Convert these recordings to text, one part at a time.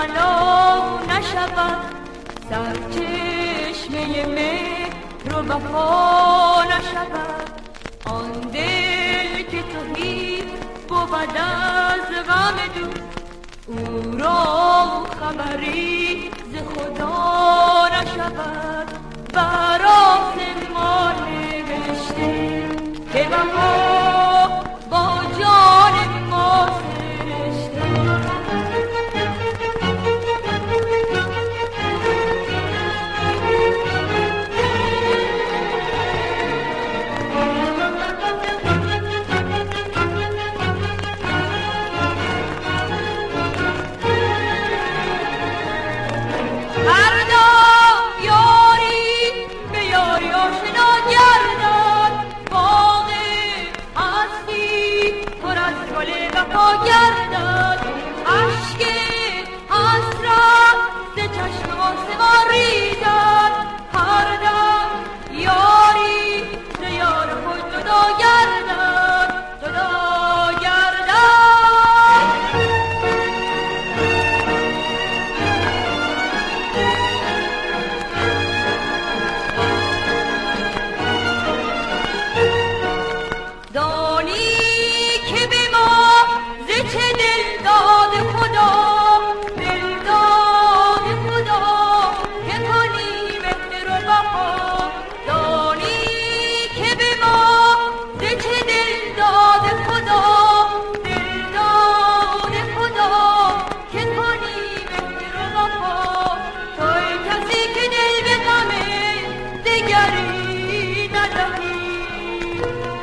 بنا نشود، سرچشمه مهر و وفا نشود. آن دل که تهی بود از غم دوست، او را خبری ز خدا نشود. بر آسمان نوشته که وفا با جان ما سرشته. گردد اشک حسرت ز چشم آسمان ریزد، هر دم یاری ز یار خود جدا گردد، جدا گردد. دانی که به ما چه دل داد خدا، دل داد خدا که کنی مهر و وفا. دانی که به ما چه دل داد خدا، دل داد خدا که کنی مهر و وفا. توی کسی که دل به غم دگری ندهی،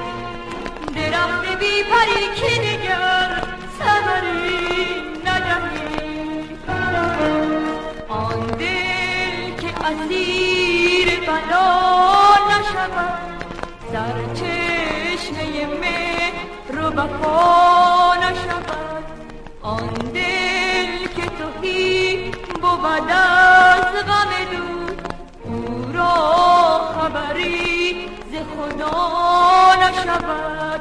درخت بی پری که دگر سحری ندهی. آن دل که اسیر بلا نشود، سرچشمه مهر و وفا نشود. آن دل که تهی بود از غم دوست، او را خبری ز خدا نشود.